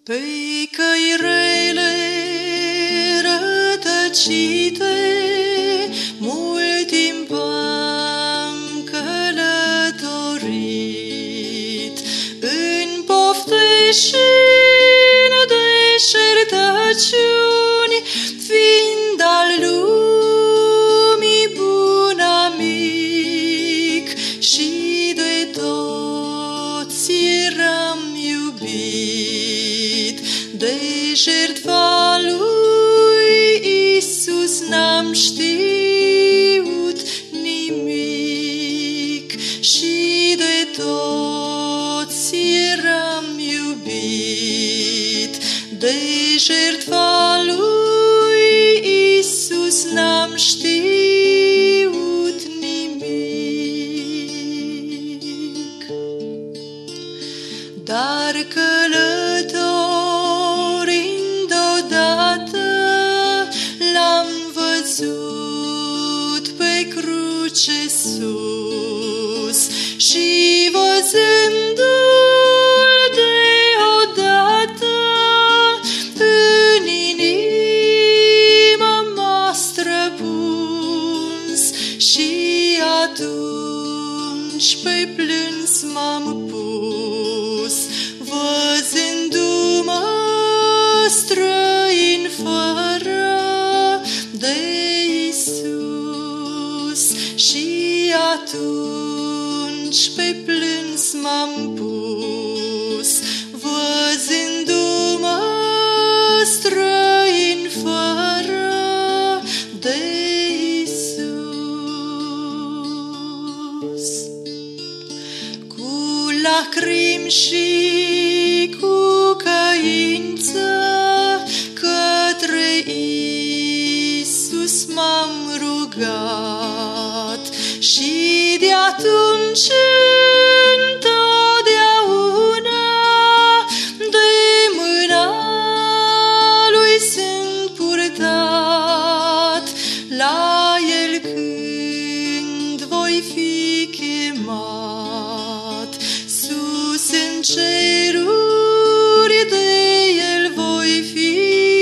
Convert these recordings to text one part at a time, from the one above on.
Pe-i căi rele rătăcite, mult timp am călătorit, în pofte și în deșertăciuni, fiind al lumii bun amic, și de toți eram iubit. De jertfa lui Iisus n-am știut nimic, și de toți eram iubit. De jertfa lui Iisus n-am știut nimic. Dar călătorind odată, l-am văzut pe cruce sus, și văzându-l deodată, în inima m-a străpuns, și atunci pe plâns m-am pus, văzându-mă străin fără de Iisus. Și atunci pe plâns m-am pus, văzându-mă străin fără de Iisus. Cu lacrimi și cu căință către Iisus m-am rugat, și de atunci întotdeauna de mâna lui sunt purtat. La El când voi fi chemat, sus în ceruri de El voi fi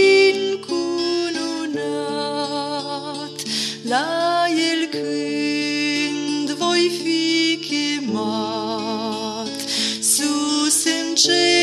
încununat. La El când voi fi chemat, sus în ceruri